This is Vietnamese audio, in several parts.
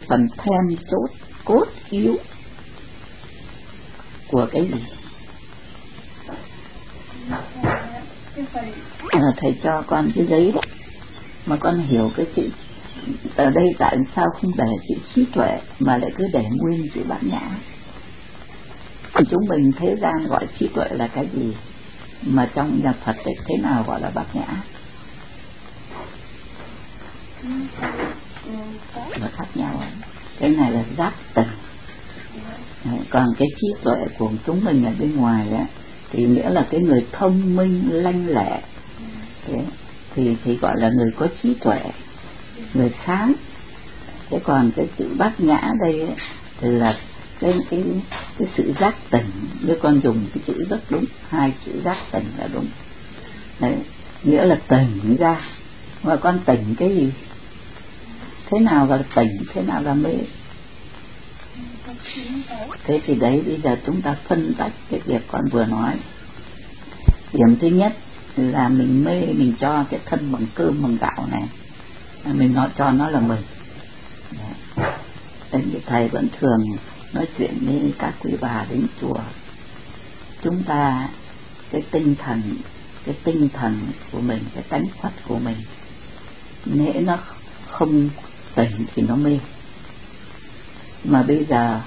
phần then chốt cốt yếu của cái gì? Thầy cho con cái giấy đó mà con hiểu cái chữ ở đây tại sao không để chữ trí tuệ mà lại cứ để nguyên chữ bát nhã. Chúng mình thế gian gọi trí tuệ là cái gì, mà trong nhà Phật ấy, thế nào gọi là bát nhã? Nó khác nhau. Cái này là giác tỉnh. Còn cái trí tuệ của chúng mình ở bên ngoài á, thì nghĩa là cái người thông minh lanh lẹ. Thế thì gọi là người có trí tuệ, người sáng. Thế còn cái chữ bát nhã đây ấy, thì là cái sự giác tỉnh. Nếu con dùng cái chữ rất đúng, hai chữ giác tỉnh là đúng. Đấy, nghĩa là tỉnh ra. Mà con tỉnh cái gì? Thế nào là tỉnh, thế nào là mê? Thế thì đấy, bây giờ chúng ta phân tách cái việc con vừa nói. Điểm thứ nhất là mình mê, mình cho cái thân bằng cơm bằng gạo này, mình nói cho nó là mình. Đấy, thầy vẫn thường nói chuyện với các quý bà đến chùa. Chúng ta cái tinh thần của mình, cái tánh Phật của mình, nếu nó không tỉnh thì nó mê. Mà bây giờ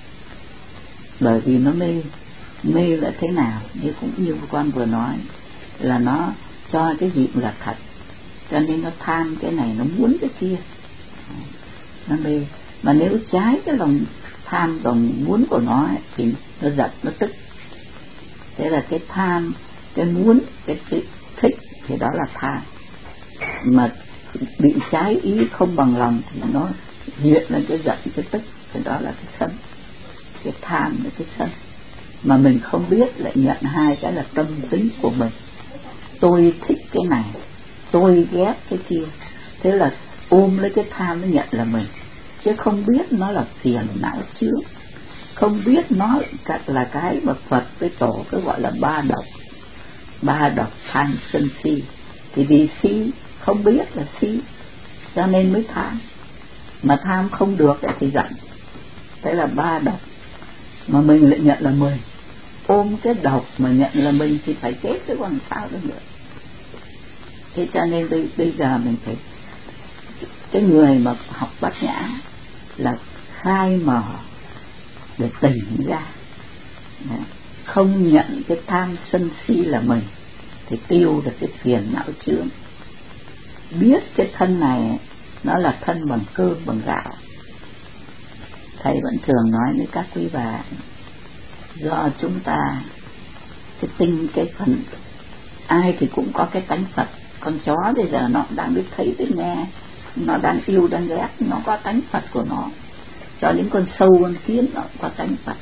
bởi vì nó mê là thế nào, như cũng như con vừa nói, là nó cho cái gì cũng là thật, cho nên nó tham cái này, nó muốn cái kia, nó mê. Mà nếu trái cái lòng tham, lòng muốn của nó ấy, thì nó giận, nó tức. Thế là cái tham, cái muốn, cái thích thì đó là tham. Mà bị trái ý không bằng lòng thì nó hiện lên cái giận, cái tức, thì đó là cái sân. Cái tham và cái sân mà mình không biết lại nhận hai cái là tâm tính của mình. Tôi thích cái này, tôi ghét cái kia. Thế là ôm lấy cái tham nó nhận là mình, chứ không biết nó là phiền não chướng, không biết nó là cái mà Phật với Tổ cứ gọi là ba độc tham sân si. Thì vì si không biết là si cho nên mới tham, mà tham không được thì giận. Thế là ba độc mà mình lại nhận là mình. Ôm cái độc mà nhận là mình thì phải chết chứ còn sao được nữa. Thế cho nên bây giờ mình phải, cái người mà học bát nhã là khai mở để tỉnh ra, không nhận cái tham sân si là mình thì tiêu được cái phiền não chướng. Biết cái thân này nó là thân bằng cơm bằng gạo. Thầy vẫn thường nói với các quý bà, do chúng ta cái phần ai thì cũng có cái tánh Phật. Con chó bây giờ nó đang biết thấy biết nghe, nó đang yêu đang ghét, nó có tánh Phật của nó. Cho đến con sâu con kiến nó có tánh Phật.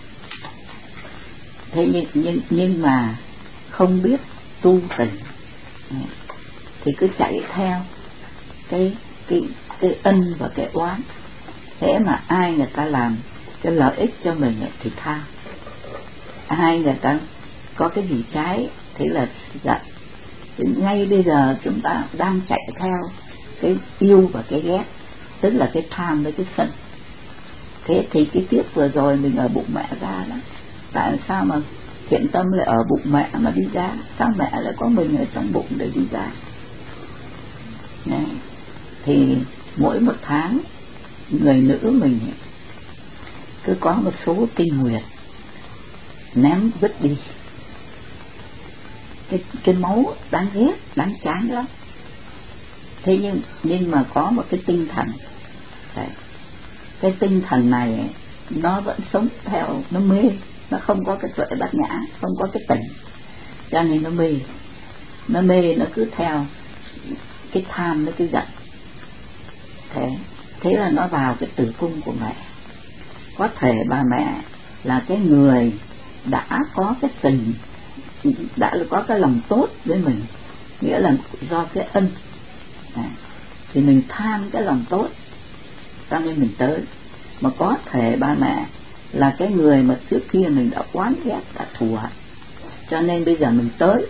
Thế nhưng mà không biết tu tỉnh thì cứ chạy theo cái ân và cái oán. Thế mà ai người ta làm cái lợi ích cho mình thì tha, ai người ta có cái gì trái thế là giận. Ngay bây giờ chúng ta đang chạy theo cái yêu và cái ghét, tức là cái tham với cái sân. Thế thì cái tiết vừa rồi mình ở bụng mẹ ra đó, tại sao mà thiện tâm lại ở bụng mẹ mà đi ra? Sao mẹ lại có mình ở trong bụng để đi ra? Này, thì mỗi một tháng người nữ mình cứ có một số kinh nguyệt ném vứt đi. Cái máu đáng ghét, đáng chán lắm. Thế nhưng mà có một cái tinh thần. Đấy. Cái tinh thần này nó vẫn sống theo, nó mê, nó không có cái tuệ bát nhã, không có cái tỉnh, cho nên nó mê. Nó mê, nó cứ theo cái tham với cái giận. Thế là nó vào cái tử cung của mẹ. Có thể bà mẹ là cái người đã có cái tình, đã có cái lòng tốt với mình, nghĩa là do cái ân thì mình tham cái lòng tốt cho nên mình tới. Mà có thể bà mẹ là cái người mà trước kia mình đã oán ghét, đã thù hận, cho nên bây giờ mình tới.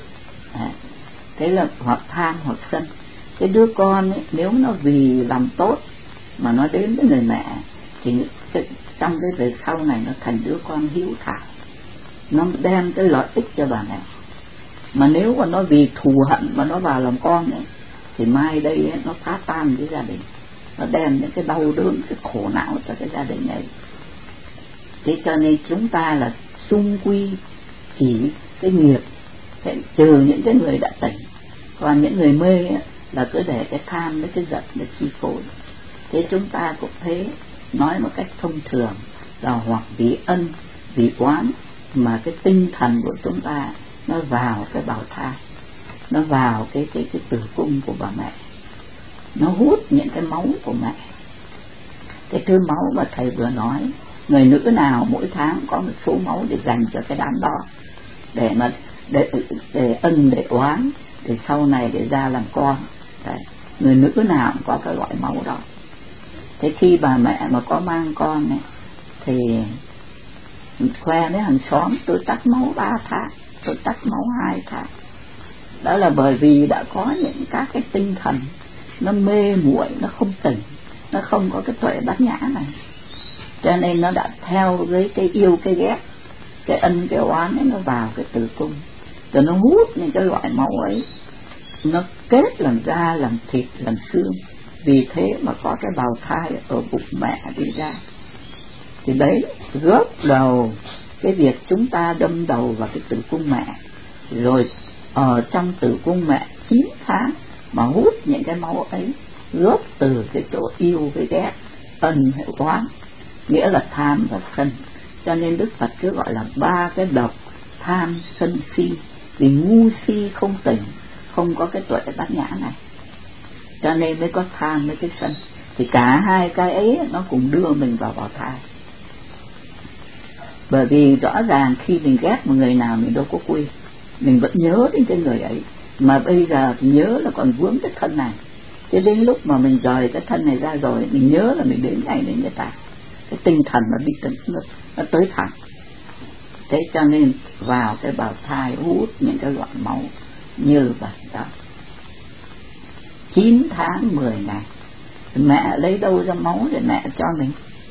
Thế là hoặc tham hoặc sân. Cái đứa con ấy, nếu nó vì lòng tốt mà nó đến với người mẹ thì trong cái về sau này nó thành đứa con hiếu thảo, nó đem cái lợi ích cho bà mẹ. Mà nếu mà nó vì thù hận mà nó vào làm con ấy, thì mai đây ấy, nó phá tan cái gia đình, nó đem những cái đau đớn, cái khổ não cho cái gia đình này. Thế cho nên chúng ta là xung quy chỉ cái nghiệp trừ những cái người đã tỉnh, còn những người mê ấy, là cứ để cái tham với cái giận nó chi phối. Thế chúng ta cũng thế, nói một cách thông thường là hoặc vì ân vì oán mà cái tinh thần của chúng ta nó vào cái bào thai, nó vào cái tử cung của bà mẹ, nó hút những cái máu của mẹ. Cái thứ máu mà thầy vừa nói, người nữ nào mỗi tháng có một số máu để dành cho cái đám đó, để ân để oán, để sau này để ra làm con. Đấy, người nữ nào cũng có cái loại máu đó. Thế khi bà mẹ mà có mang con này, thì khoe với hàng xóm tôi tắt máu 3 tháng, tôi tắt máu 2 tháng. Đó là bởi vì đã có những các cái tinh thần nó mê muội, nó không tỉnh, nó không có cái tuệ bát nhã này, cho nên nó đã theo với cái yêu cái ghét, cái ân cái oán ấy, nó vào cái tử cung, rồi nó hút những cái loại máu ấy, nó kết làm da làm thịt làm xương. Vì thế mà có cái bào thai ở bụng mẹ đi ra. Thì đấy gốc đầu cái việc chúng ta đâm đầu vào cái tử cung mẹ, rồi ở trong tử cung mẹ 9 tháng mà hút những cái máu ấy, gốc từ cái chỗ yêu với ghét, ân hay oán, nghĩa là tham và sân. Cho nên Đức Phật cứ gọi là 3 cái độc: tham sân si. Vì ngu si không tỉnh, không có cái tuệ bát nhã này, cho nên mới có tham với cái sân. Thì cả hai cái ấy nó cũng đưa mình vào bào thai. Bởi vì rõ ràng khi mình ghét một người nào mình đâu có quên, mình vẫn nhớ đến cái người ấy, mà bây giờ thì nhớ là còn vướng cái thân này. Thế đến lúc mà mình rời cái thân này ra rồi, mình nhớ là mình đến ngay đến người ta, cái tinh thần nó đi nó tới thẳng. Thế cho nên vào cái bào thai hút những cái loại máu như vậy đó. 9 tháng 10 ngày mẹ lấy đâu ra máu để mẹ cho mình?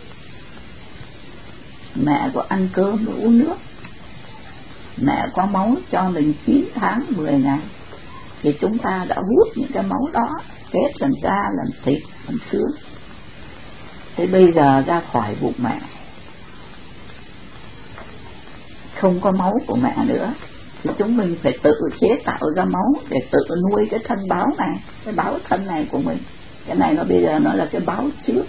Mẹ có ăn cơm và uống nước, mẹ có máu cho mình 9 tháng 10 ngày. Thì chúng ta đã hút những cái máu đó, kết làm da làm thịt làm xương. Thế bây giờ ra khỏi bụng mẹ không có máu của mẹ nữa, thì chúng mình phải tự chế tạo ra máu để tự nuôi cái thân báo này, cái báo thân này của mình. Cái này nó bây giờ nó là cái báo trước.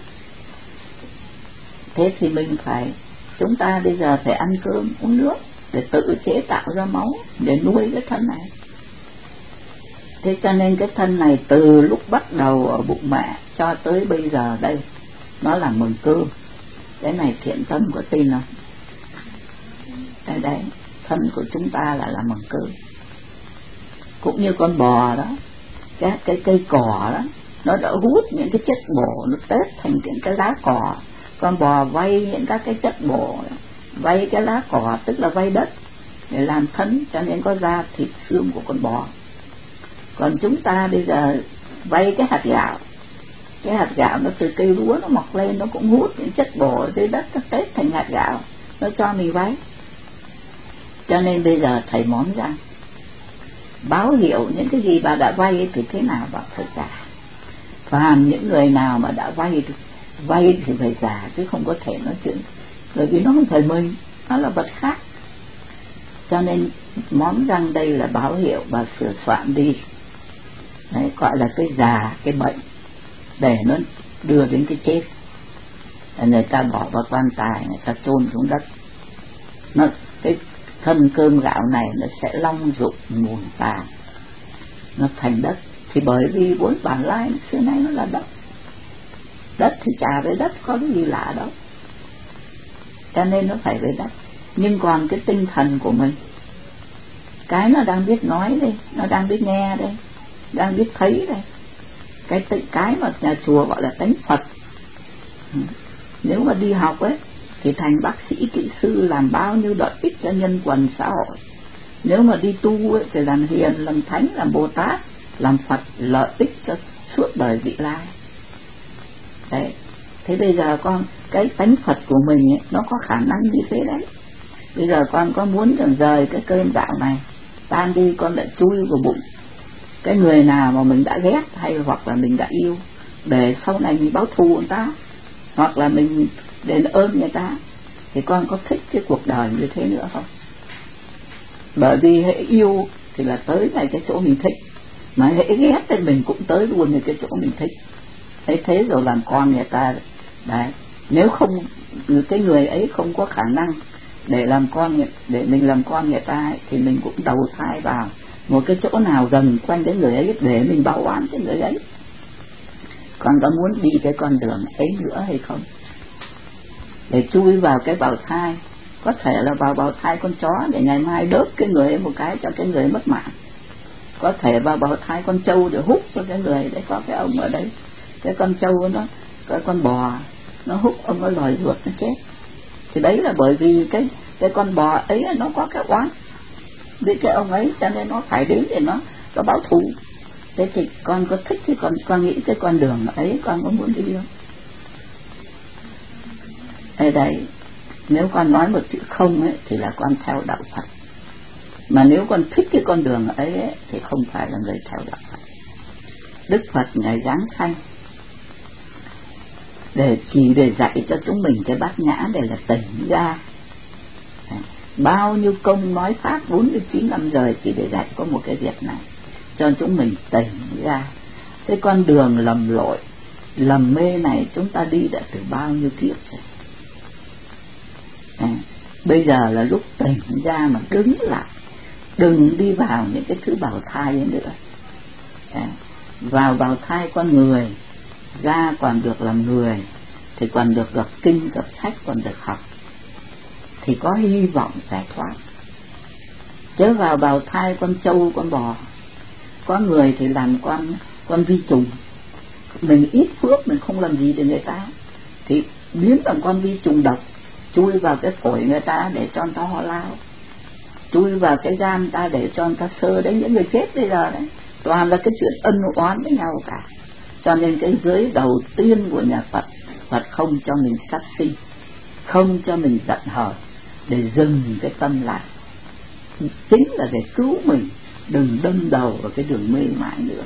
Thế thì chúng ta bây giờ phải ăn cơm uống nước để tự chế tạo ra máu để nuôi cái thân này. Thế cho nên cái thân này từ lúc bắt đầu ở bụng mẹ cho tới bây giờ đây, nó là mừng cơm. Cái này thiện tâm có tin không? Cái đấy, thân của chúng ta là mừng cơm. Cũng như con bò đó, cái cây cỏ đó, nó đã hút những cái chất bổ, nó tết thành cái lá cỏ. Con bò vay những các cái chất bổ, vay cái lá cỏ, tức là vay đất để làm thân, cho nên có da thịt xương của con bò. Còn chúng ta bây giờ vay cái hạt gạo, cái hạt gạo nó từ cây lúa nó mọc lên, nó cũng hút những chất bổ ở dưới đất, nó tết thành hạt gạo, nó cho mình vay. Cho nên bây giờ thầy món răng báo hiệu những cái gì bà đã vay thì thế nào bà phải trả. Phàm những người nào mà đã vay thì phải trả, chứ không có thể nói chuyện, bởi vì nó không phải mình, nó là vật khác. Cho nên món răng đây là báo hiệu bà sửa soạn đi. Đấy, gọi là cái già, cái bệnh, để nó đưa đến cái chết. Người ta bỏ vào quan tài, người ta chôn xuống đất. Cái thân cơm gạo này nó sẽ long dụng mùn tàn, nó thành đất. Thì bởi vì 4 bản lai xưa nay nó là đất. Đất thì trả với đất, có cái gì lạ đâu, cho nên nó phải với đất. Nhưng còn cái tinh thần của mình, cái nó đang biết nói đây, nó đang biết nghe đây, đang biết thấy đây, cái mà nhà chùa gọi là tánh Phật. Nếu mà đi học ấy thì thành bác sĩ kỹ sư, làm bao nhiêu lợi ích cho nhân quần xã hội. Nếu mà đi tu ấy thì làm hiền, làm thánh, làm Bồ Tát, làm Phật, lợi ích cho suốt đời vị lai. Đấy, Thế bây giờ con, cái tánh Phật của mình ấy, nó có khả năng như thế đấy. Bây giờ con có muốn rằng rời cái cơn bạo này tan đi, con lại chui vào bụng cái người nào mà mình đã ghét hay hoặc là mình đã yêu, để sau này mình báo thù người ta, hoặc là mình đền ơn người ta, thì con có thích cái cuộc đời như thế nữa không? Bởi vì hễ yêu thì là tới ngay cái chỗ mình thích, mà hễ ghét thì mình cũng tới luôn ở cái chỗ mình thích. Thế rồi làm con người ta đấy. Nếu không, cái người ấy không có khả năng để làm con, để mình làm con người ta ấy, thì mình cũng đầu thai vào một cái chỗ nào gần quanh cái người ấy để mình báo oán cái người ấy. Con có muốn đi cái con đường ấy nữa hay không? Để chui vào cái bào thai, có thể là vào bào thai con chó để ngày mai đớp cái người ấy một cái cho cái người mất mạng, có thể vào bào thai con trâu để hút cho cái người đấy. Có cái ông ở đây, cái con trâu nó, cái con bò nó hút ông nó lòi ruột nó chết. Thì đấy là bởi vì cái con bò ấy nó có cái oán với cái ông ấy, cho nên nó phải đến để nó báo thù. Thế thì con có thích thì con nghĩ cái con đường ấy con có muốn đi không? Đấy, nếu con nói một chữ không ấy thì là con theo đạo Phật, mà nếu con thích cái con đường ấy thì không phải là người theo đạo Phật. Đức Phật Ngài giáng sanh để dạy cho chúng mình cái bát nhã để là tỉnh ra. Bao nhiêu công nói pháp 49 năm rồi chỉ để dạy có một cái việc này, cho chúng mình tỉnh ra. Cái con đường lầm lội, lầm mê này chúng ta đi đã từ bao nhiêu kiếp rồi. Bây giờ là lúc tỉnh ra mà đứng lại, đừng đi vào những cái thứ bào thai ấy nữa. Vào bào thai con người, ra còn được làm người, thì còn được gặp kinh, gặp sách, còn được học, thì có hy vọng giải thoát. Chớ vào bào thai con trâu, con bò, có người thì làm con vi trùng, mình ít phước mình không làm gì được người ta, thì biến thành con vi trùng độc, chui vào cái phổi người ta để cho người ta ho lao, chui vào cái gan người ta để cho người ta sơ. Đấy, những người chết bây giờ đấy toàn là cái chuyện ân oán với nhau cả. Cho nên cái giới đầu tiên của nhà Phật, Phật không cho mình sát sinh, không cho mình giận hờn, để dừng cái tâm lại, chính là để cứu mình đừng đâm đầu vào cái đường mê mãi nữa.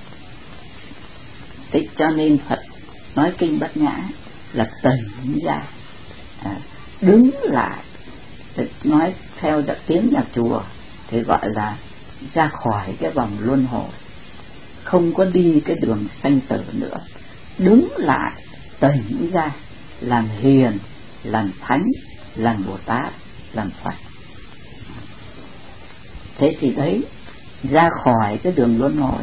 Thế cho nên Phật nói kinh Bát Nhã là tỉnh ra, đứng lại. Nói theo tiếng nhà chùa thì gọi là ra khỏi cái vòng luân hồi, không có đi cái đường sanh tử nữa. Đứng lại, tỉnh ra, làm hiền, làm thánh, làm Bồ Tát, làm Phật. Thế thì đấy, ra khỏi cái đường luân hồi.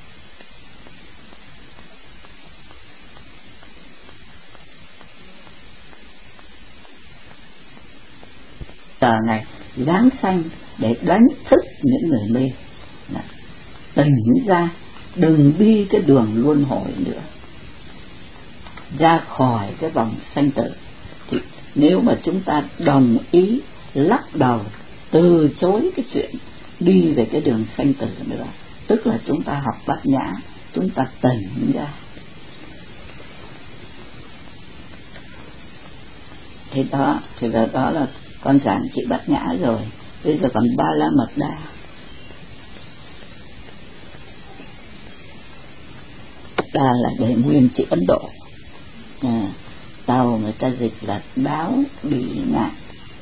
Giờ Ngài giáng sanh để đánh thức những người mê, tỉnh ra, đừng đi cái đường luân hồi nữa, ra khỏi cái vòng sanh tử. Thì nếu mà chúng ta đồng ý lắc đầu từ chối cái chuyện đi về cái đường sanh tử nữa, tức là chúng ta học Bát Nhã, chúng ta tỉnh ra. Thì đó là con giảng chị Bát Nhã rồi. Bây giờ còn Ba La Mật Đa. Đa là để nguyên chữ Ấn Độ. Tàu người ta dịch là đáo bỉ ngạn.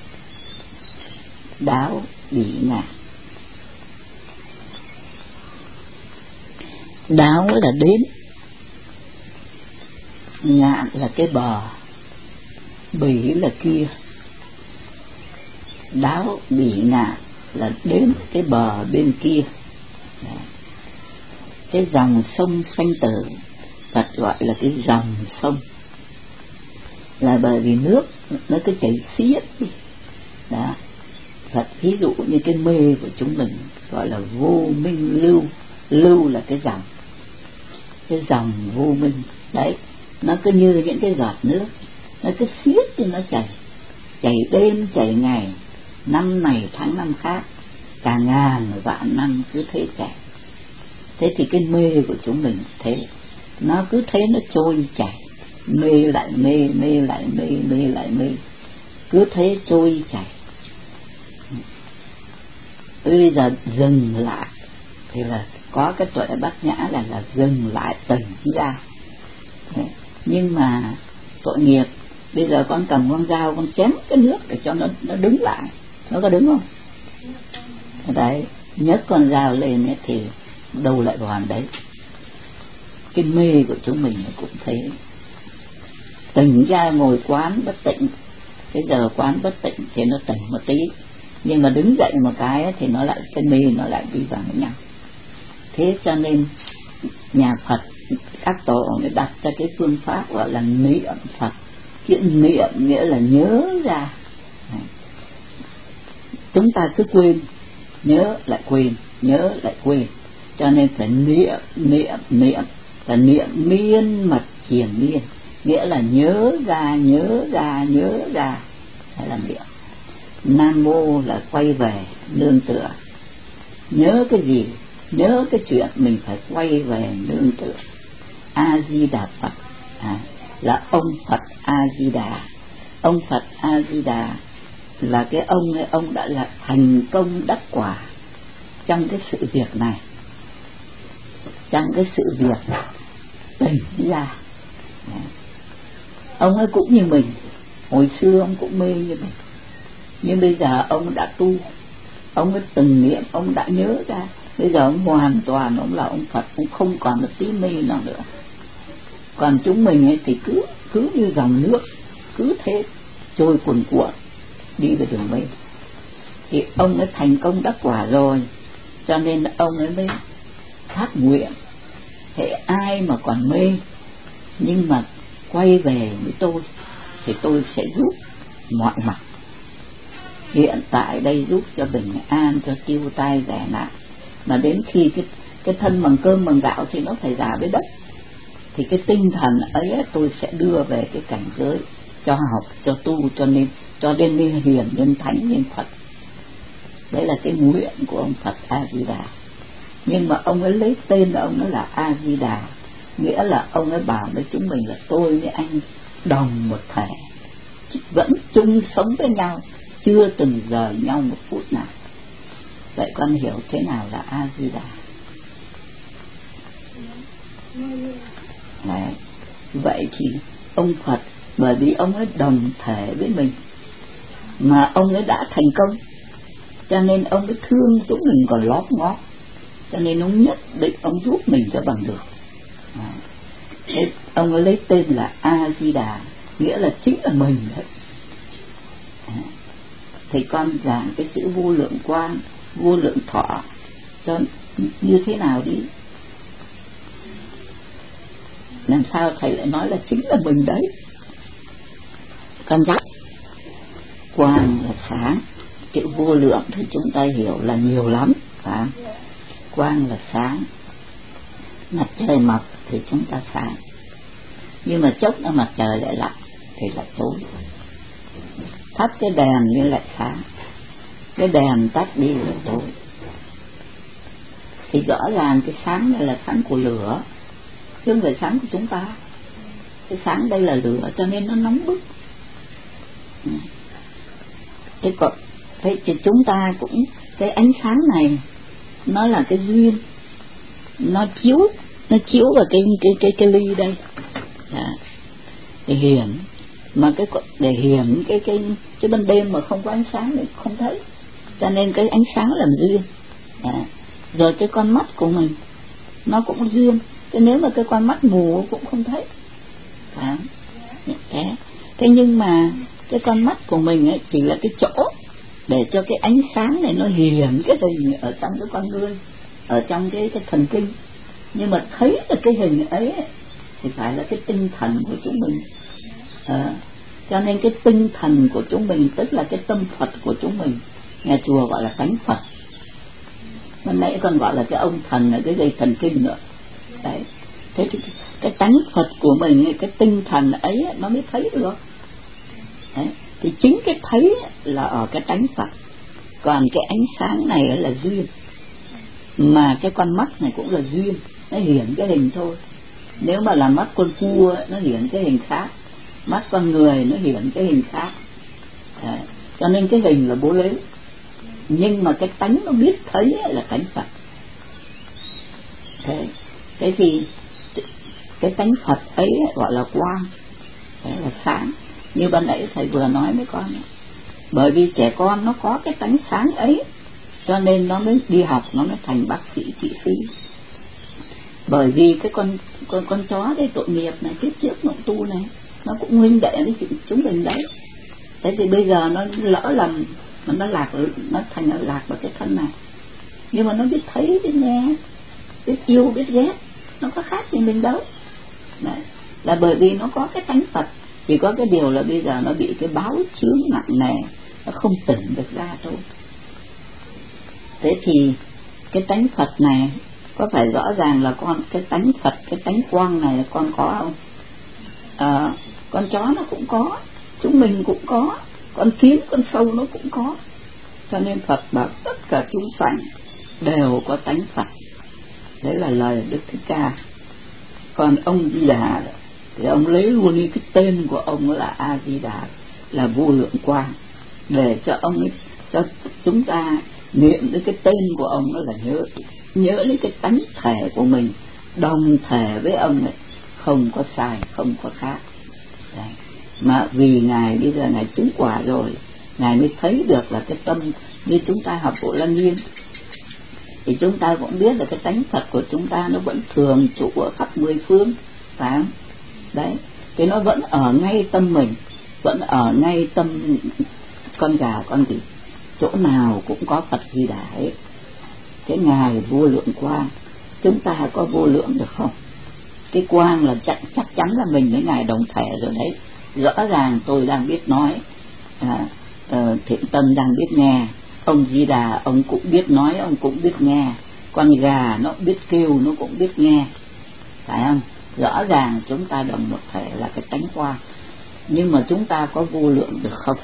Đáo bỉ ngạn. Đáo là đến, ngạn là cái bờ, bỉ là kia. Đáo bỉ ngạn là đến cái bờ bên kia. Cái dòng sông sanh tử Phật gọi là cái dòng sông, là bởi vì nước nó cứ chảy xiết đi. Đó, Phật ví dụ như cái mê của chúng mình gọi là vô minh lưu. Lưu là cái dòng vô minh. Đấy, nó cứ như những cái giọt nước, nó cứ xiết thì nó chảy đêm chảy ngày, năm này tháng năm khác, cả ngàn vạn năm cứ thế chảy. Thế thì cái mê của chúng mình thế, nó cứ thế nó trôi chảy, mê lại mê, mê lại mê, mê lại mê, cứ thế trôi chảy. Bây giờ dừng lại thì là có cái tuệ bát nhã là dừng lại tỉnh ra. Nhưng mà tội nghiệp, bây giờ con cầm con dao con chém cái nước để cho nó đứng lại, nó có đứng không? Đấy, nhấc con dao lên ấy thì đâu lại vào đấy. Cái mê của chúng mình cũng thế, tỉnh ra ngồi quán bất tịnh, cái giờ quán bất tịnh thì nó tỉnh một tí, nhưng mà đứng dậy một cái ấy, thì nó lại, cái mê nó lại đi vào với nhau. Thế cho nên nhà Phật các tổ mới đặt ra cái phương pháp gọi là niệm Phật. Cái niệm nghĩa là nhớ ra. Chúng ta cứ quên, nhớ lại quên, nhớ lại quên, cho nên phải niệm, niệm, niệm, và niệm miên mật triền miên, nghĩa là nhớ ra, nhớ ra, nhớ ra, hay là niệm. Nam mô là quay về nương tựa. Nhớ cái gì? Nhớ cái chuyện mình phải quay về nương tựa. A Di Đà Phật là ông Phật A Di Đà. Ông Phật A Di Đà là cái ông ấy, ông đã là thành công đắc quả trong cái sự việc này, trong cái sự việc tỉnh ra. Ông ấy cũng như mình, hồi xưa ông cũng mê như mình, nhưng bây giờ ông đã tu, ông ấy từng niệm, ông đã nhớ ra. Bây giờ ông hoàn toàn, ông là ông Phật, ông không còn một tí mê nào nữa. Còn chúng mình ấy thì cứ như dòng nước, cứ thế trôi cuồn cuộn đi về đường mê. Thì ông ấy thành công đắc quả rồi, cho nên ông ấy mới phát nguyện: thế ai mà còn mê nhưng mà quay về với tôi thì tôi sẽ giúp mọi mặt. Hiện tại đây giúp cho bình an, cho tiêu tai rẻ nạn, mà đến khi cái thân bằng cơm bằng gạo thì nó phải già với đất, thì cái tinh thần ấy tôi sẽ đưa về cái cảnh giới cho học, cho tu, cho nên hiền, nên thánh, nên Phật. Đấy là cái nguyện của ông Phật A Di Đà. Nhưng mà ông ấy lấy tên ông ấy là A Di Đà, nghĩa là ông ấy bảo với chúng mình là tôi với anh đồng một thể, vẫn chung sống với nhau, chưa từng rời nhau một phút nào. Vậy con hiểu thế nào là A Di Đà? Đấy. Vậy thì ông Phật, bởi vì ông ấy đồng thể với mình mà ông ấy đã thành công, cho nên ông ấy thương chúng mình còn lót ngót, cho nên ông nhất định ông giúp mình cho bằng được. Thế ông ấy lấy tên là A Di Đà, nghĩa là chính là mình đấy. Thì con giảng cái chữ vô lượng quang, vô lượng thọ cho như thế nào đi, làm sao thầy lại nói là chính là mình đấy. Con dắt quang là sáng, chữ vô lượng thì chúng ta hiểu là nhiều lắm, phải không? Quang là sáng, mặt trời mọc thì chúng ta sáng, nhưng mà chốc nữa mặt trời lại lặn thì lại tối. Thắp cái đèn lên lại sáng, cái đèn tắt đi lại tối. Thì rõ ràng cái sáng này là sáng của lửa, chứ không phải sáng của chúng ta. Cái sáng đây là lửa, cho nên nó nóng bức. Thế thì chúng ta cũng, cái ánh sáng này nó là cái duyên, nó chiếu vào cái ly đây. Để hiển, mà để hiển cái ban đêm mà không có ánh sáng thì không thấy, cho nên cái ánh sáng làm duyên. Rồi cái con mắt của mình nó cũng duyên, thế nếu mà cái con mắt mù cũng không thấy. Thế nhưng mà cái con mắt của mình ấy chỉ là cái chỗ để cho cái ánh sáng này nó hiển cái hình ở trong cái con ngươi, ở trong cái thần kinh. Nhưng mà thấy được cái hình ấy thì phải là cái tinh thần của chúng mình. Cho nên cái tinh thần của chúng mình tức là cái tâm Phật của chúng mình, nhà chùa gọi là tánh Phật. Hôm nãy còn gọi là cái ông thần ở cái dây thần kinh nữa. Đấy. Thế thì cái tánh Phật của mình, cái tinh thần ấy nó mới thấy được. Đấy. Thì chính cái thấy là ở cái tánh Phật, còn cái ánh sáng này là duyên, mà cái con mắt này cũng là duyên, nó hiển cái hình thôi. Nếu mà là mắt con cua nó hiện cái hình khác, mắt con người nó hiện cái hình khác. Đấy. Cho nên cái hình là bố lấy, nhưng mà cái tánh nó biết thấy là tánh Phật. Thế thì cái tánh Phật ấy gọi là quang, đấy là sáng. Như ban nãy thầy vừa nói với con, bởi vì trẻ con nó có cái tánh sáng ấy cho nên nó mới đi học, nó mới thành bác sĩ, kỹ sư. Bởi vì cái con chó đây tội nghiệp này, kiếp trước nó tu này, nó cũng huynh đệ với chúng mình đấy. Thế thì bây giờ nó lỡ lầm, nó lạc, nó thành lạc vào cái thân này, nhưng mà nó biết thấy, biết nghe, biết yêu, biết ghét, nó có khác gì mình đâu. Đấy. Là bởi vì nó có cái tánh Phật. Chỉ có cái điều là bây giờ nó bị cái báo chướng nặng nề, nó không tỉnh được ra thôi. Thế thì cái tánh Phật này có phải rõ ràng là cái tánh Phật, cái tánh quang này là con có không? Con chó nó cũng có, chúng mình cũng có, con kiến, con sâu nó cũng có. Cho nên Phật bảo tất cả chúng sanh đều có tánh Phật. Đấy là lời Đức Thích Ca. Còn ông Di Đà thì ông lấy luôn đi cái tên của ông là A Di Đà, là vô lượng quang, để cho ông ấy, cho chúng ta niệm đến cái tên của ông đó là nhớ đến cái tánh thể của mình, đồng thể với ông ấy, không có sai, không có khác. Đấy. Mà vì Ngài bây giờ Ngài chứng quả rồi, Ngài mới thấy được là cái tâm, như chúng ta học Bộ Lăng Nghiêm thì chúng ta cũng biết là cái tánh Phật của chúng ta nó vẫn thường trụ ở khắp mười phương, phải không? Đấy, thì nó vẫn ở ngay tâm mình, vẫn ở ngay tâm con gà, con vịt, chỗ nào cũng có Phật Di Đà ấy. Cái Ngài vô lượng quang, chúng ta có vô lượng được không? Cái quang là chắc chắn là mình với Ngài đồng thể rồi đấy. Rõ ràng tôi đang biết nói, Thiện Tâm đang biết nghe, ông Di Đà ông cũng biết nói, ông cũng biết nghe, con gà nó biết kêu, nó cũng biết nghe, phải không? Rõ ràng chúng ta đồng một thể là cái tánh quang. Nhưng mà chúng ta có vô lượng được không?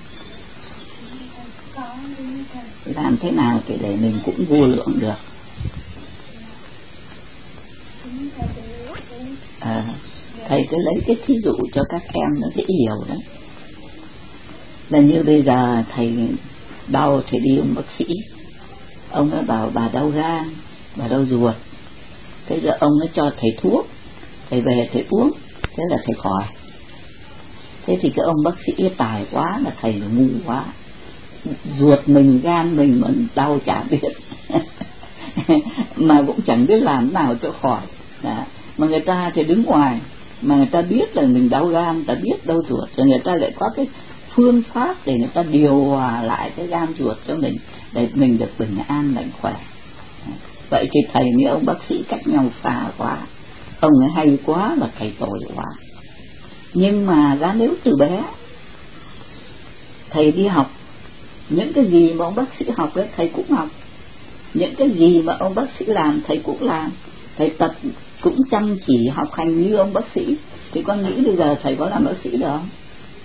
Làm thế nào để mình cũng vô lượng được? Thầy cứ lấy cái thí dụ cho các em nó dễ hiểu đấy. Là như bây giờ thầy đau thì đi ông bác sĩ, ông ấy bảo bà đau gan, bà đau ruột, thế giờ ông ấy cho thầy thuốc, thầy về thầy uống, thế là thầy khỏi. Thế thì cái ông bác sĩ tài quá, là thầy ngu quá, ruột mình, gan mình mà đau chả biết mà cũng chẳng biết làm nào cho khỏi. Đó. Mà người ta thì đứng ngoài, mà người ta biết là mình đau gan, người ta biết đau ruột, rồi người ta lại có cái phương pháp để người ta điều hòa lại cái gan ruột cho mình, để mình được bình an mạnh khỏe. Vậy thì thầy với ông bác sĩ cách nhau xa quá, ông ấy hay quá mà thầy tội quá. Nhưng mà ra nếu từ bé thầy đi học, những cái gì mà ông bác sĩ học đấy thầy cũng học, những cái gì mà ông bác sĩ làm thầy cũng làm, thầy tập cũng chăm chỉ học hành như ông bác sĩ. Thì con nghĩ bây giờ thầy có làm bác sĩ được không?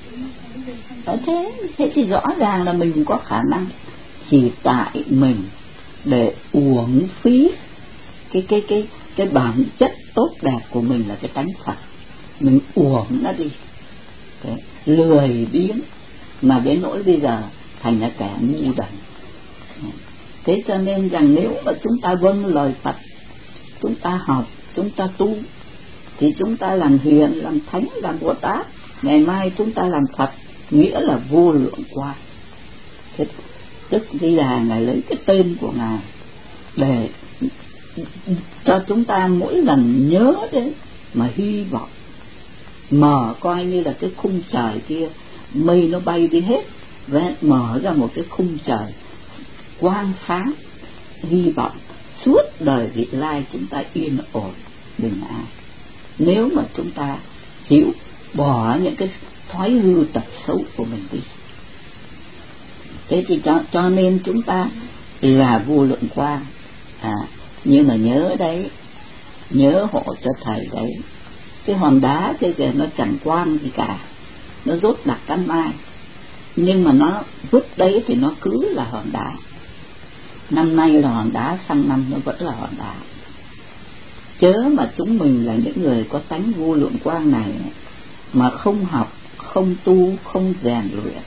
Thế thì rõ ràng là mình có khả năng, chỉ tại mình để uổng phí cái bản chất tốt đẹp của mình là cái tánh Phật, mình uổng nó đi, lười biếng, mà đến nỗi bây giờ thành là kẻ ngu đần. Thế cho nên rằng nếu mà chúng ta vâng lời Phật, chúng ta học, chúng ta tu, thì chúng ta làm hiền, làm thánh, làm Bồ Tát, ngày mai chúng ta làm Phật, nghĩa là vô lượng quang. Thế Đức Di Đà Ngài lấy cái tên của Ngài để cho chúng ta mỗi lần nhớ đến mà hy vọng, mở coi như là cái khung trời kia, mây nó bay đi hết, và mở ra một cái khung trời quang sáng, hy vọng suốt đời vị lai chúng ta yên ổn bình an. Nếu mà chúng ta chịu bỏ những cái thói hư tật xấu của mình đi. Thế thì cho nên chúng ta là vô lượng quang. Nhưng mà nhớ đấy, nhớ hộ cho thầy đấy, cái hòn đá kia kìa nó chẳng quang gì cả, nó rốt đặc căn mai, nhưng mà nó vứt đấy thì nó cứ là hòn đá. Năm nay là hòn đá, sang năm nó vẫn là hòn đá. Chớ mà chúng mình là những người có tánh vô lượng quang này mà không học, không tu, không rèn luyện,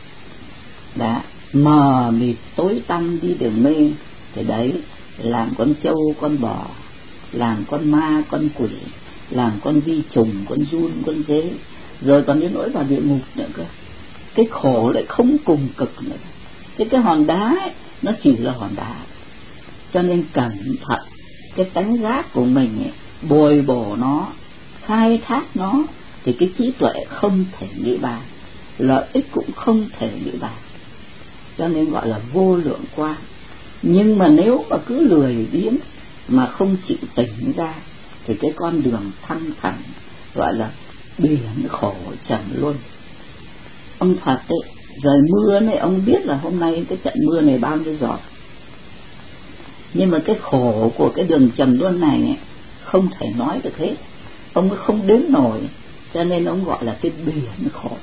đã mờ mịt tối tăm đi đường mê, thì đấy làm con trâu con bò, làm con ma con quỷ, làm con vi trùng, con giun, con dế, rồi còn đến nỗi vào địa ngục nữa cơ. Cái khổ lại không cùng cực nữa. Cái hòn đá ấy, nó chỉ là hòn đá. Cho nên cẩn thận cái tánh giác của mình ấy, bồi bổ nó, khai thác nó, thì cái trí tuệ không thể nghĩ bàn, lợi ích cũng không thể nghĩ bàn. Cho nên gọi là vô lượng quang. Nhưng mà nếu mà cứ lười biếng mà không chịu tỉnh ra, thì cái con đường thăng thẳng gọi là biển khổ trầm luân. Ông Phật ấy, trời mưa này, ông biết là hôm nay cái trận mưa này bao nhiêu giọt, nhưng mà cái khổ của cái đường trầm luân này ấy, không thể nói được hết, ông mới không đếm nổi, cho nên ông gọi là cái biển khổ.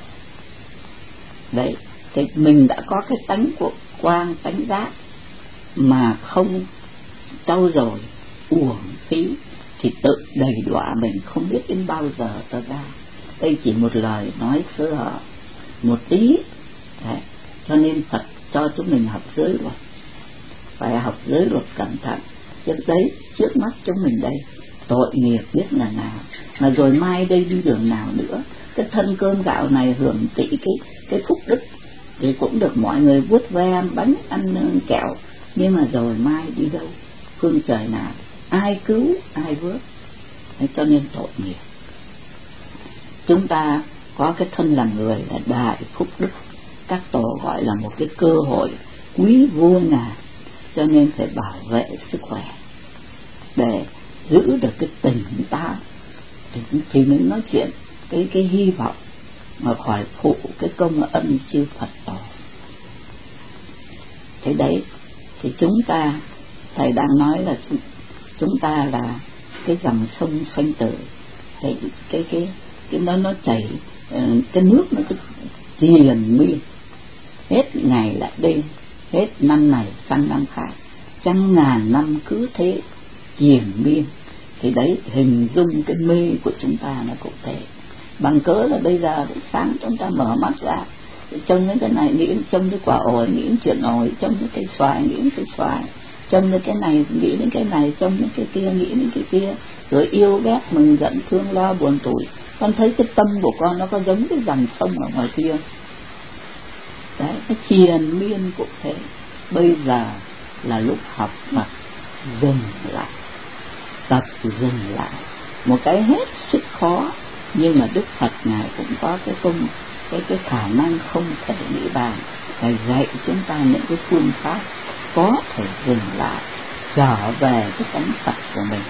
Đấy, thì mình đã có cái tánh của quang, tánh giác mà không trau dồi uổng phí, thì tự đầy đọa mình không biết đến bao giờ cho ra. Đây chỉ một lời nói sơ một tí. Đấy, cho nên Phật cho chúng mình học giới luật, phải học giới luật cẩn thận. Trước đấy, trước mắt chúng mình đây, tội nghiệp biết là nào, mà rồi mai đây đi đường nào nữa. Cái thân cơm gạo này hưởng tỷ cái phúc đức thì cũng được mọi người vuốt ve bánh ăn kẹo, nhưng mà rồi mai đi đâu, phương trời nào, ai cứu ai vớt. Cho nên tội nghiệp. Chúng ta có cái thân làm người là đại phúc đức, các tổ gọi là một cái cơ hội quý vô ngàn, cho nên phải bảo vệ sức khỏe để giữ được cái tỉnh táo, thì mới nói chuyện cái hy vọng mà khỏi phụ cái công ân chư Phật tổ. Thế đấy, thì chúng ta, thầy đang nói là chúng ta là cái dòng sông Sanh Tử, cái nó chảy, cái nước nó cứ triền miên, hết ngày lại đêm, hết năm này sang năm khác, trăm ngàn năm cứ thế triền miên. Thì đấy, hình dung cái mê của chúng ta nó cũng thế. Bằng cớ là bây giờ sáng chúng ta mở mắt ra, trông đến cái này nghĩ trông cái quả ổi, nghĩ đến chuyện ổi, trông đến cái xoài nghĩ đến cái xoài, trông đến cái này nghĩ đến cái này, trông đến cái kia nghĩ đến cái kia, rồi yêu ghét mừng giận thương lo buồn tủi. Con thấy cái tâm của con nó có giống cái dòng sông ở ngoài kia đấy, cái triền miên cũng thế. Bây giờ là lúc học Phật dừng lại, tập dừng lại, một cái hết sức khó, nhưng mà Đức Phật Ngài cũng có cái công, cái khả năng không thể nghĩ bàn, Ngài dạy chúng ta những cái phương pháp có thể dừng lại, trở về cái tánh Phật của mình.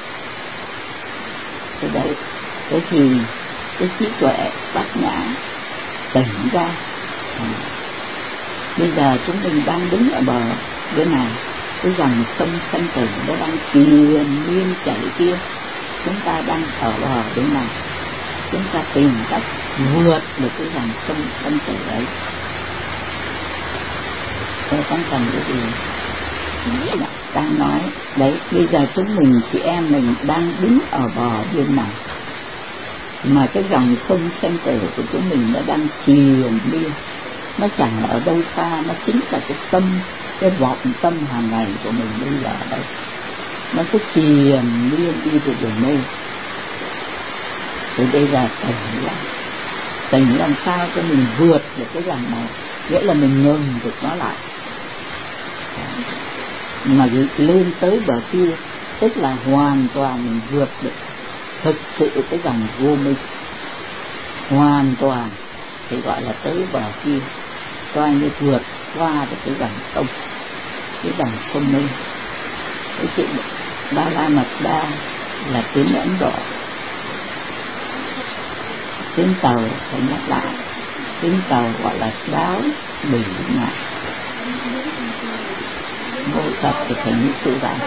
Thế đấy, thế thì cái trí tuệ bát nhã tỉnh ra. Bây giờ chúng mình đang đứng ở bờ bên này, cái dòng sông Sanh Tử nó đang triền miên chảy kia, chúng ta đang ở bờ bên này, chúng ta tìm cách vượt được cái dòng sông Sanh Tử ấy. Tôi không cần cái gì đang nói đấy. Bây giờ chúng mình chị em mình đang đứng ở bờ bên này, mà cái dòng sông Sanh Tử của chúng mình nó đang triền miên, nó chẳng ở đâu xa, nó chính là cái tâm, cái vọng tâm hàng ngày của mình bây giờ đây, nó cứ triền miên đi từ đường mê. Thì bây giờ tỉnh làm sao cho mình vượt được cái dòng này, nghĩa là mình ngừng được nó lại, mà lên tới bờ kia, tức là hoàn toàn mình vượt được thực sự cái dòng vô minh hoàn toàn, thì gọi là tới bờ kia, coi như vượt qua được cái dòng sông Mê. Cái chuyện Ba La Mật Đa là tiếng Ấn Độ, tiếng Tàu phải nhắc lại, tiếng Tàu gọi là Đáo Bỉ Ngạn, Mô Phật thì phải như sư vậy.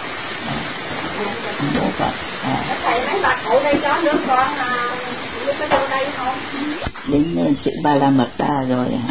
Mô Phật. Thầy mấy bà cụ đây có đứa con có vô đây không? Đến chữ Ba La Mật Đa rồi hả?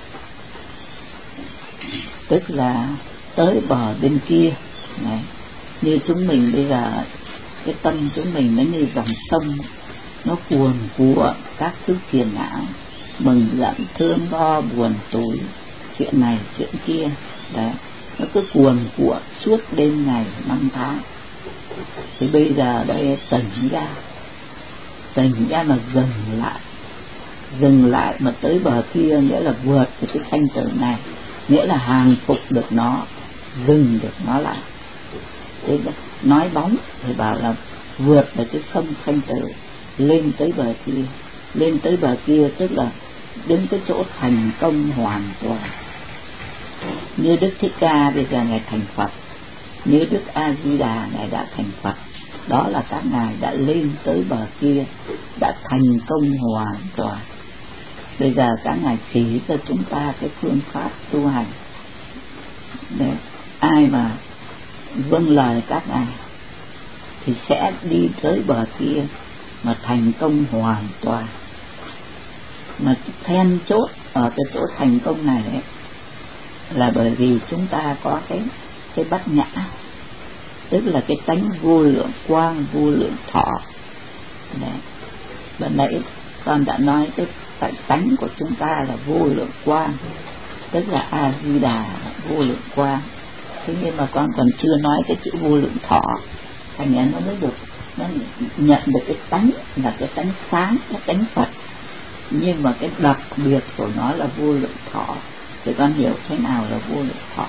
Tức là tới bờ bên kia này, Như chúng mình bây giờ, cái tâm chúng mình nó như dòng sông, nó cuồn cuộn các thứ phiền não, mừng giận thương lo buồn tủi, chuyện này chuyện kia, đấy, nó cứ cuồn cuộn suốt đêm ngày năm tháng. Thì bây giờ đây tỉnh ra mà dừng lại mà tới bờ kia, nghĩa là vượt cái sanh tử này, nghĩa là hàng phục được nó, dừng được nó lại. Thế nói bóng thì bảo là vượt được cái sông sanh tử, lên tới bờ kia tức là đến cái chỗ thành công hoàn toàn. Như Đức Thích Ca bây giờ ngài thành Phật, như Đức A Di Đà ngài đã thành Phật, đó là các ngài đã lên tới bờ kia, đã thành công hoàn toàn. Bây giờ các ngài chỉ cho chúng ta cái phương pháp tu hành, để ai mà vâng lời các ngài thì sẽ đi tới bờ kia mà thành công hoàn toàn. Mà then chốt ở cái chỗ thành công này ấy, là bởi vì chúng ta có cái bát nhã, tức là cái tánh vô lượng quang, vô lượng thọ. Đấy. Bên nãy con đã nói cái tánh của chúng ta là vô lượng quang, tức là A Di Đà vô lượng quang. Thế nhưng mà con còn chưa nói cái chữ vô lượng thọ, thành ra nó mới được, nó nhận được cái tánh là cái tánh sáng, cái tánh Phật, nhưng mà cái đặc biệt của nó là vô lượng thọ. Thì con hiểu thế nào là vô lượng thọ?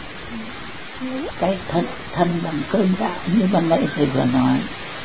Cái thân bằng cơm gạo như ban nãy thầy vừa nói,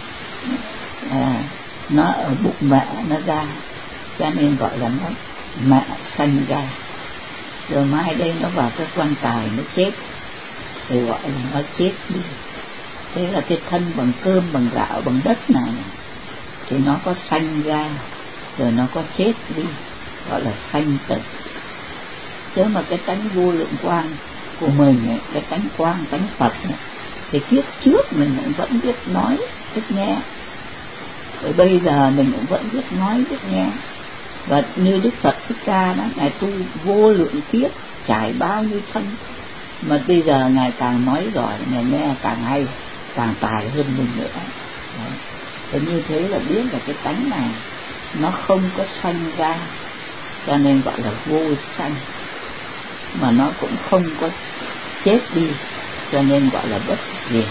nó ở bụng mẹ nó ra, cho nên gọi là nó mẹ sanh ra. Rồi mai đây nó vào cái quan tài nó chết, thì gọi là nó chết đi. Thế là cái thân bằng cơm, bằng gạo, bằng đất này thì nó có sanh ra, rồi nó có chết đi, gọi là sanh tử. Chứ mà cái tánh vô lượng quang của mình ấy, cái tánh quang, tánh Phật này, thì kiếp trước mình cũng vẫn biết nói, biết nghe, rồi bây giờ mình cũng vẫn biết nói, biết nghe. Và như Đức Phật Thích Ca đó, ngài tu vô lượng kiếp, trải bao nhiêu thân, mà bây giờ ngài càng nói giỏi, ngài nghe càng hay, càng tài hơn mình nữa. Thì như thế là biết là cái tánh này nó không có sanh ra, cho nên gọi là vô sanh, mà nó cũng không có chết đi, cho nên gọi là bất diệt.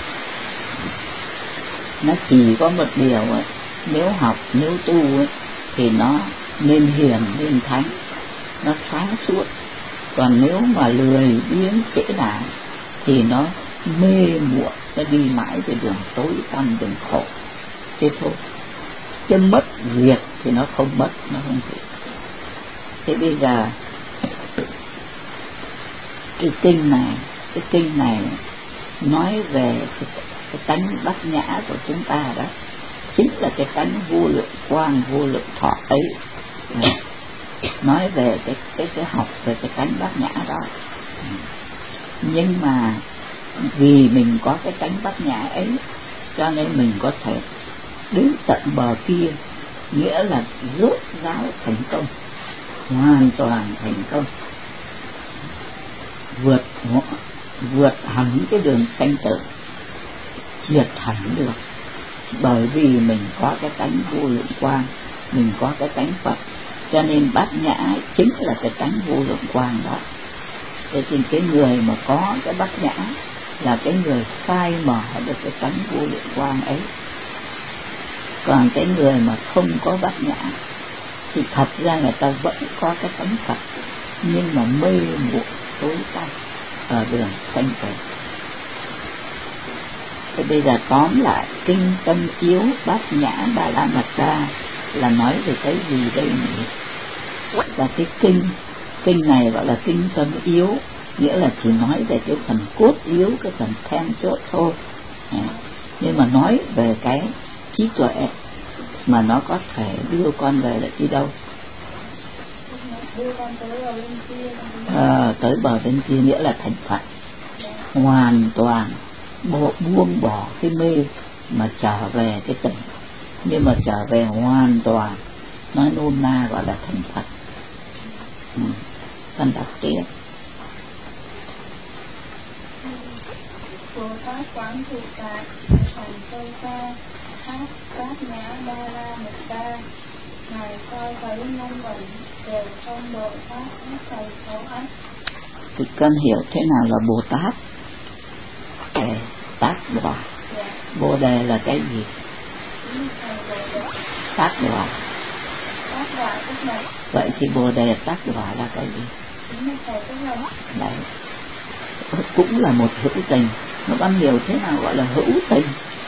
Nó chỉ có một điều ấy, nếu học, nếu tu ấy, thì nó nên hiền, nên thánh, nó sáng suốt. Còn nếu mà lười biếng trễ nải thì nó mê muội, nó đi mãi về đường tối tăm, đường khổ. Thế thôi. Chứ mất diệt thì nó không mất, nó không diệt. Thế bây giờ cái kinh này nói về cái tánh bát nhã của chúng ta đó, chính là cái tánh vô lượng quang, vô lượng thọ ấy. Nói về cái học về cái tánh bát nhã đó. Nhưng mà vì mình có cái tánh bát nhã ấy, cho nên mình có thể đến tận bờ kia, nghĩa là rốt ráo thành công, hoàn toàn thành công, vượt hẳn cái đường sanh tử, triệt hẳn được. Bởi vì mình có cái tánh vô lượng quang, mình có cái tánh Phật, cho nên bát nhã chính là cái tánh vô lượng quang đó. Thế thì cái người mà có cái bát nhã là cái người khai mở được cái tánh vô lượng quang ấy. Còn cái người mà không có bát nhã thì thật ra người ta vẫn có cái tánh Phật, nhưng mà mê muội tối tăm ở đường sanh tử. Thế bây giờ tóm lại kinh Tâm Yếu Bát Nhã Ba La Mật Đa là nói về cái gì đây nhỉ? Và cái kinh này gọi là kinh Tâm Yếu, nghĩa là chỉ nói về cái phần cốt yếu, cái phần then chốt thôi. Nhưng mà nói về cái trí tuệ mà nó có thể đưa con về lại đi đâu? Tới bờ bên kia, nghĩa là thành Phật, hoàn toàn buông bỏ cái mê mà trở về cái tỉnh, nhưng mà trở về hoàn toàn, nói nôm na gọi là thành Phật. Con đọc tiếp. Bồ Tát pháp quán thụ tại thành Châu Ca tháp Bát Nhã Ba La Mật Đa. Ngài coi thấy ngôn vận đều trong độ pháp hết thầy sáu ách. Thì cần hiểu thế nào là Bồ Tát. Tác đọa. Bồ đề là cái gì? Tác đọa. Vậy thì Bồ đề tác đọa là cái gì? Đấy, cũng là một hữu tình. Nó ban hiểu thế nào gọi là hữu tình?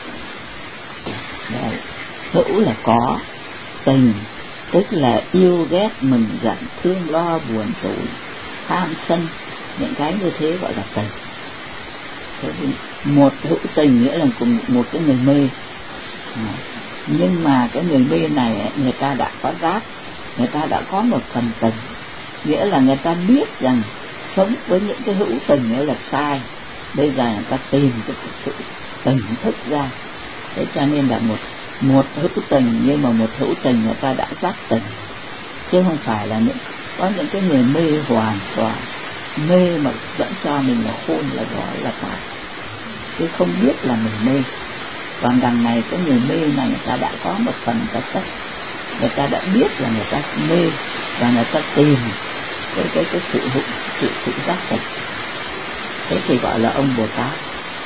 Đấy, hữu là có, tình tức là yêu ghét mừng giận thương lo buồn tủi tham sân, những cái như thế gọi là tình. Thế thì một hữu tình nghĩa là cùng một cái người mê, nhưng mà cái người mê này người ta đã có giác, người ta đã có một phần tình, nghĩa là người ta biết rằng sống với những cái hữu tình nghĩa là sai. Bây giờ người ta tìm cái sự tỉnh thức ra. Thế cho nên là một hữu tình, nhưng mà một hữu tình người ta đã giác tình, chứ không phải là có những cái người mê hoàn toàn, mê mà vẫn cho mình là khôn là giỏi là phải, chứ không biết là mình mê. Còn đằng này cái người mê này người ta đã có một phần tất tất, người ta đã biết là người ta mê và người ta tìm cái sự giác tỉnh. Thế thì gọi là ông Bồ Tát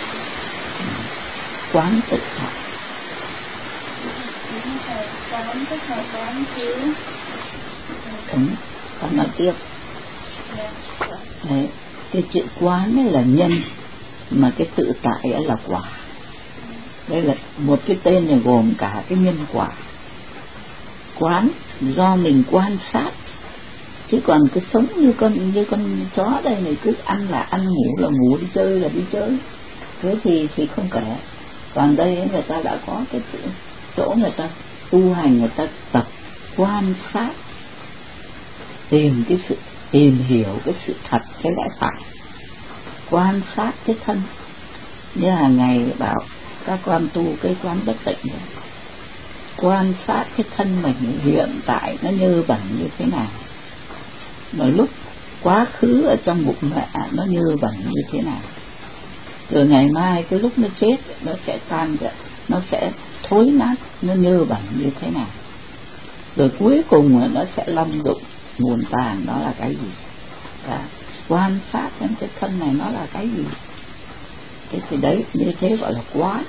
quán tự tại. Quán tức là quán chiếu. Con nói tiếp. Đấy, cái chữ quán ấy là nhân, mà cái tự tại ấy là quả. Đây là một cái tên này gồm cả cái nhân quả. Quán do mình quan sát, chứ còn cứ sống như con chó đây này, cứ ăn là ăn, ngủ là ngủ, đi chơi là đi chơi, thế thì không kể. Còn đây người ta đã có cái chỗ người ta tu hành, người ta tập quan sát, tìm hiểu cái sự thật, cái lẽ phải, quan sát cái thân. Như hàng ngày bảo các con tu cái quán bất tịnh này, quan sát cái thân mình hiện tại nó như bẩn như thế nào, mà lúc quá khứ ở trong bụng mẹ nó như bẩn như thế nào, rồi ngày mai cái lúc nó chết nó sẽ tan ra, nó sẽ thối nát, nó như bẩn như thế nào, rồi cuối cùng nó sẽ lâm dụng nguồn tàn, nó là cái gì. Quan sát xem cái thân này nó là cái gì. Thế thì đấy, như thế gọi là quán.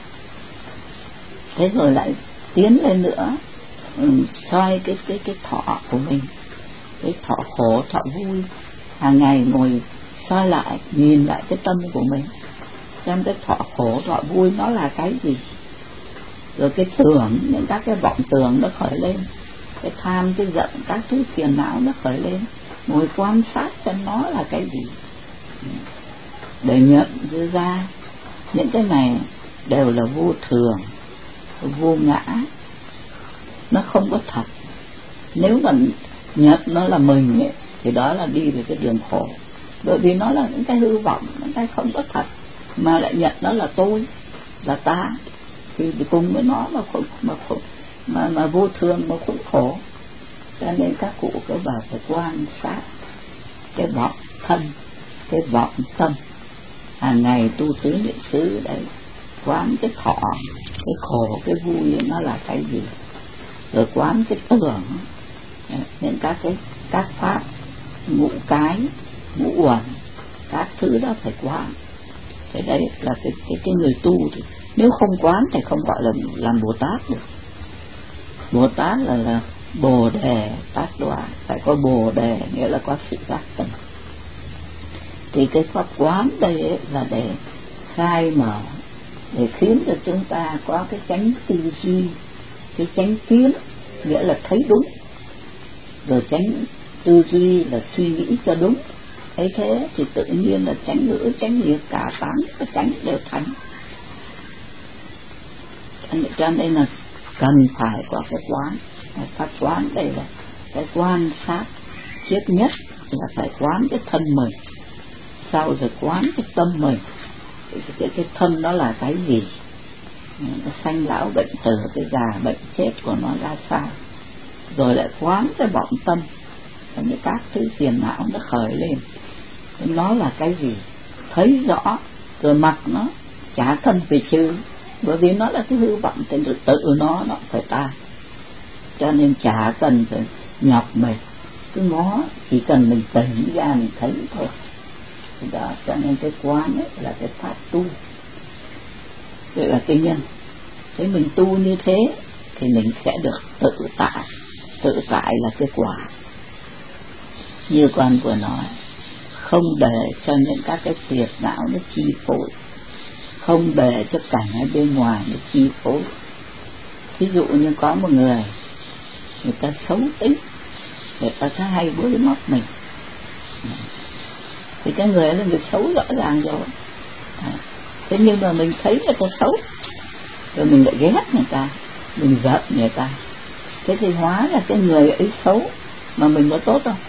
Thế rồi lại tiến lên nữa, soi cái thọ của mình, cái thọ khổ, thọ vui. Hàng ngày ngồi soi lại, nhìn lại cái tâm của mình, xem cái thọ khổ, thọ vui nó là cái gì. Rồi cái tưởng, những các cái vọng tưởng nó khởi lên, cái tham, cái giận, các thứ phiền não nó khởi lên, ngồi quan sát xem nó là cái gì, để nhận ra những cái này đều là vô thường, vô ngã, nó không có thật. Nếu mà nhận nó là mình ấy, thì đó là đi về cái đường khổ, bởi vì nó là những cái hư vọng, những cái không có thật, mà lại nhận nó là tôi, là ta, thì cùng với nó mà vô thường mà cũng khổ. Cho nên các cụ cứ bảo phải quan sát cái vọng thân, cái vọng tâm. Hàng ngày tu tứ niệm xứ đấy, quán cái thọ, cái khổ, cái vui nó là cái gì, rồi quán cái tưởng, những các pháp ngũ cái, ngũ uẩn, các thứ đó phải quán. Thế đấy là cái người tu thì nếu không quán thì không gọi là làm Bồ Tát được. Bồ Tát là Bồ đề tác đọa, phải có Bồ đề, nghĩa là có sự giác tỉnh. Thì cái pháp quán đây ấy là để khai mở, để khiến cho chúng ta có cái chánh tư duy, cái chánh kiến, nghĩa là thấy đúng, rồi chánh tư duy là suy nghĩ cho đúng. Ấy thế thì tự nhiên là chánh ngữ, chánh nghiệp, cả tám cái chánh đều thành. Cho nên là cần phải có cái quán. Pháp quán đây là cái quan sát. Trước nhất là phải quán cái thân mình, sau rồi quán cái tâm mình. Cái thân đó là cái gì, nó sanh lão bệnh tử, cái già bệnh chết của nó ra sao, rồi lại quán cái vọng tâm, những các thứ phiền não nó khởi lên, nó là cái gì, thấy rõ rồi mặc nó, chả cần phải trừ, bởi vì nó là cái hư vọng thì tự nó phải tan, cho nên chả cần phải nhọc mệt cứ ngó, chỉ cần mình tỉnh ra mình thấy thôi. Đó, cho nên cái quán ấy là cái pháp tu, tức là cái nhân. Thế mình tu như thế thì mình sẽ được tự tại. Tự tại là cái quả, như con vừa nói, không để cho những các cái phiền não nó chi phối, không để cho cảnh ở bên ngoài nó chi phối. Thí dụ như có một người ta xấu tính, người ta thấy hay bới móc mình, thì cái người ấy là người xấu rõ ràng rồi. Thế nhưng mà mình thấy người ta xấu, rồi mình lại ghét người ta, mình giận người ta, thế thì hóa là cái người ấy xấu mà mình có tốt không?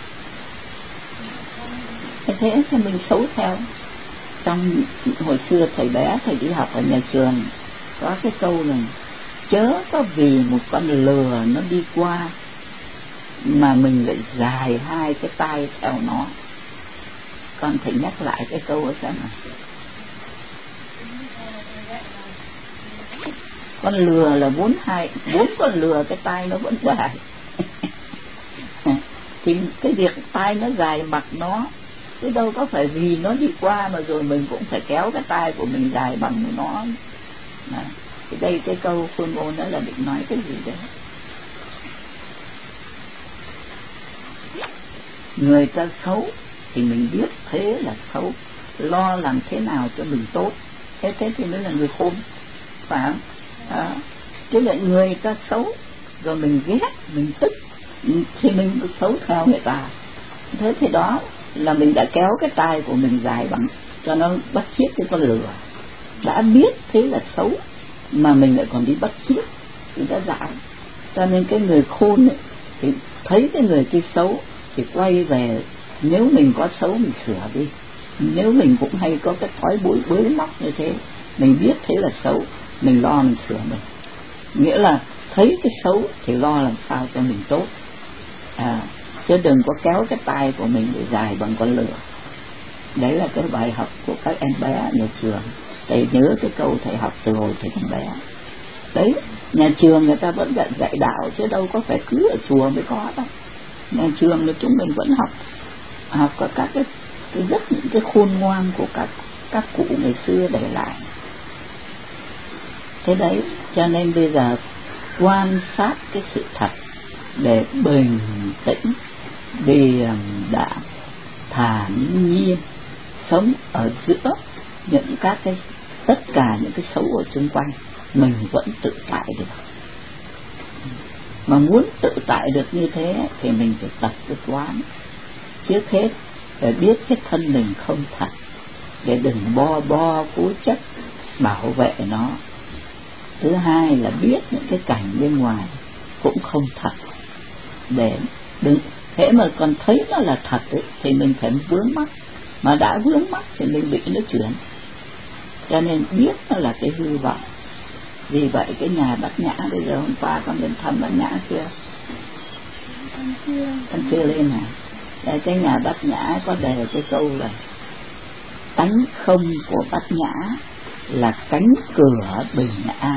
Thế thì mình xấu theo. Trong hồi xưa thầy bé thầy đi học ở nhà trường có cái câu này: chớ có vì một con lừa nó đi qua mà mình lại dài hai cái tay theo nó. Con thầy nhắc lại cái câu ở xem nào. Con lừa là bốn con lừa cái tay nó vẫn dài. Thì cái việc tay nó dài mặc nó, chứ đâu có phải vì nó đi qua mà rồi mình cũng phải kéo cái tay của mình dài bằng nó. Thì đây cái câu phương ngôn đó là định nói cái gì đấy? Người ta xấu thì mình biết thế là xấu, lo làm thế nào cho mình tốt, thế thì mới là người khôn, phải không? Chứ lại người ta xấu rồi mình ghét, mình tức thì mình xấu theo người ta. Thế thì đó là mình đã kéo cái tay của mình dài bằng cho nó bắt chiếc cái con lừa. Đã biết thế là xấu mà mình lại còn đi bắt chiếc thì đã dại. Cho nên cái người khôn ấy, thì thấy cái người kia xấu thì quay về, nếu mình có xấu mình sửa đi. Nếu mình cũng hay có cái thói bới móc như thế, mình biết thế là xấu, mình lo mình sửa mình. Nghĩa là thấy cái xấu thì lo làm sao cho mình tốt, chứ đừng có kéo cái tay của mình để dài bằng con lừa. Đấy là cái bài học của các em bé ở nhà trường. Thầy nhớ cái câu thầy học từ hồi thầy còn bé. Đấy, nhà trường người ta vẫn dạy đạo, chứ đâu có phải cứ ở chùa mới có đâu. Nhà trường là chúng mình vẫn học có các cái rất những cái khôn ngoan của các cụ ngày xưa để lại. Thế đấy, cho nên bây giờ quan sát cái sự thật để bình tĩnh, điềm đạm, thản nhiên, sống ở giữa những các cái tất cả những cái xấu ở xung quanh, mình vẫn tự tại được. Mà muốn tự tại được như thế thì mình phải tập cái quán. Trước hết phải biết cái thân mình không thật, để đừng bo cố chấp bảo vệ nó. Thứ hai là biết những cái cảnh bên ngoài cũng không thật, để đừng thế mà còn thấy nó là thật ấy, thì mình phải vướng mắc, mà đã vướng mắc thì mình bị nó chuyển. Cho nên biết nó là cái hư vọng. Vì vậy cái nhà Bát Nhã bây giờ hôm qua con đến thăm Bát Nhã chưa? Con chưa lên hả? Đây, cái nhà Bát Nhã có đề cái câu là tánh không của Bát Nhã là cánh cửa bình an.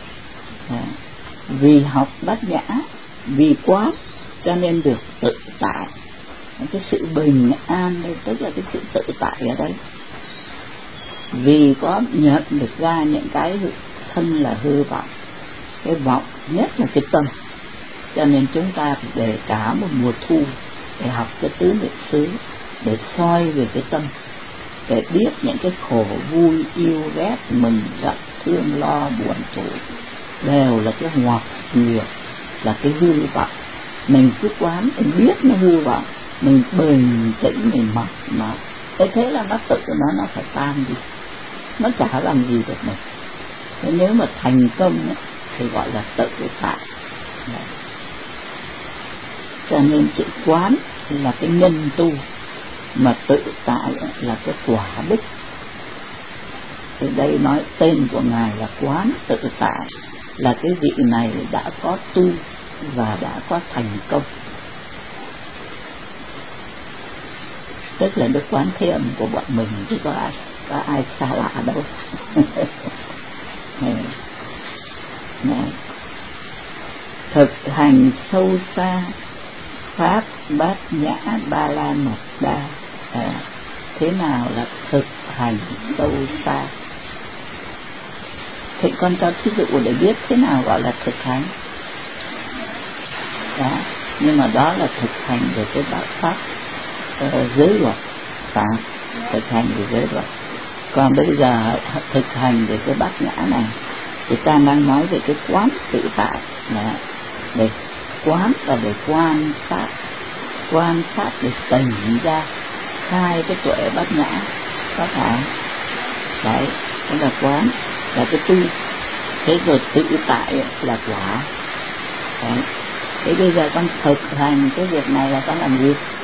Vì học Bát Nhã, vì quán cho nên được tự tại. Cái sự bình an đây tức là cái sự tự tại ở đây. Vì có nhận được ra những cái thân là hư vọng, cái vọng nhất là cái tâm, cho nên chúng ta phải để cả một mùa thu để học cái tứ niệm xứ, để soi về cái tâm, để biết những cái khổ vui, yêu ghét, mừng giận, thương lo, buồn khổ đều là cái hoặc nghiệp, là cái hư vọng. Mình cứ quán, mình biết nó hư vọng, mình bình tĩnh, mình mặc nó, thế là nó tự nó phải tan đi, nó chả làm gì được mình. Thế nếu mà thành công ấy, thì gọi là tự tại. Cho nên chữ quán là cái nhân tu, mà tự tại là cái quả đích. Thì đây nói tên của Ngài là quán tự tại, là cái vị này đã có tu và đã có thành công. Tức là Đức Quán Thế Âm của bọn mình chứ có có ai xa lạ đâu. Này. Thực hành sâu xa pháp bát nhã ba la mật đa. Thế nào là thực hành sâu xa? Thì con cho thí dụ để biết thế nào gọi là thực hành. Đó. Nhưng mà đó là thực hành về cái đạo pháp giới luật, thực hành về giới luật. Còn bây giờ thực hành về cái bát nhã này thì ta đang nói về cái quán tự tại. Để quán là để quan sát để tỉnh ra, khai cái tuệ bát nhã, có phải? Đấy, đó là quán, là cái tu. Thế rồi tự tại là quả. Đấy. Thế bây giờ con thực hành cái việc này là con làm gì?